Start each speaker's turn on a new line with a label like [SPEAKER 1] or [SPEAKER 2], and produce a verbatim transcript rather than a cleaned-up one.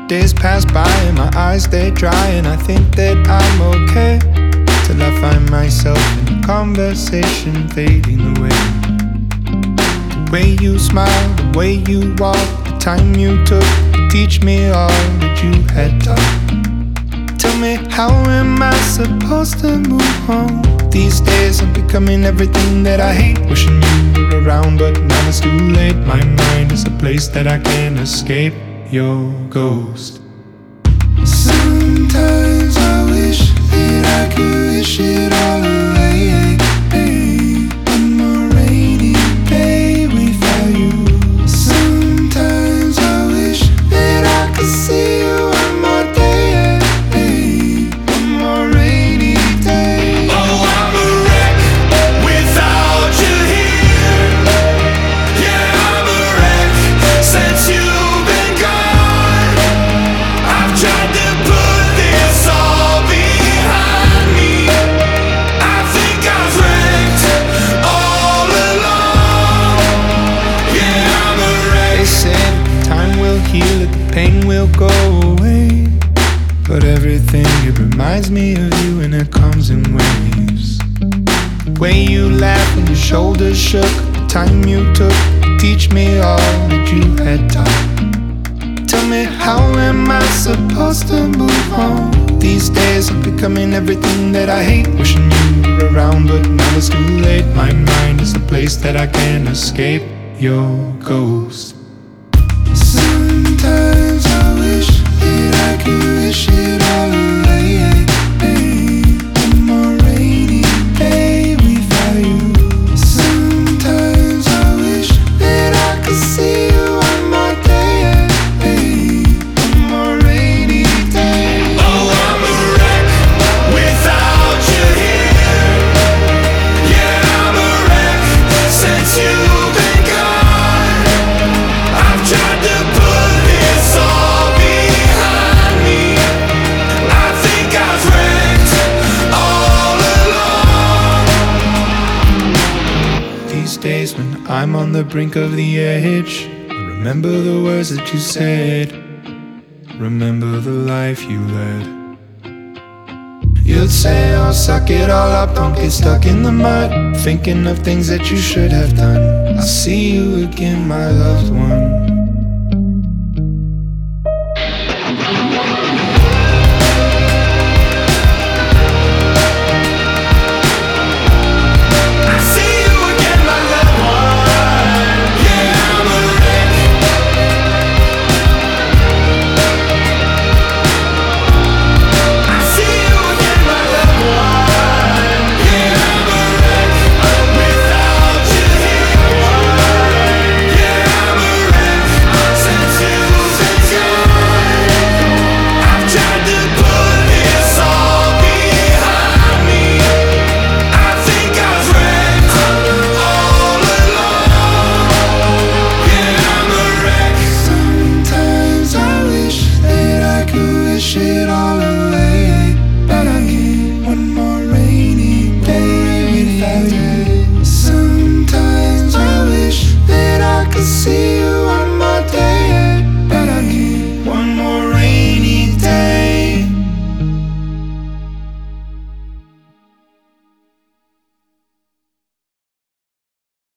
[SPEAKER 1] Days pass by and my eyes stay dry, and I think that I'm okay, till I find myself in a conversation fading away. The way you smile, the way you walk, the time you took to teach me all that you had taught. Tell me, how am I supposed to move on? These days I'm becoming everything that I hate. Wishing you were around, but now it's too late. My mind is a place that I can't escape your ghost. Sometimes I wish that I could wish it all away. One more rainy day without you. Sometimes I wish that I could see you one more day. One more rainy day.
[SPEAKER 2] Oh, I'm a wreck without you here. Yeah, I'm a wreck since you've been gone. I've tried to put this all behind me. I think I've wrecked all along. Yeah, I'm a wreck.
[SPEAKER 1] They say time will heal it, the pain will go away, but everything, it reminds me of you, and it comes in waves. The way you laughed when your shoulders shook, the time you took to teach me all that you had taught. Tell me, how am I supposed to move on? These days I'm becoming everything that I hate. Wishing you were around, but now it's too late. My mind is a place that I can't escape your ghost. Sometimes I wish that I could wish it all away. One more rainy day without you. Sometimes I wish that I could see you one more day. One more rainy day.
[SPEAKER 2] Oh, I'm a wreck without you here. Yeah, I'm a wreck since you've been gone. I've tried to put this all behind me. I think I've wrecked all along.
[SPEAKER 1] These days when I'm on the brink of the edge, I remember the words that you said, remember the life you led. You'd say, oh, suck it all up, don't get stuck in the mud, thinking of things that you should have done. I'll see you again, my loved one.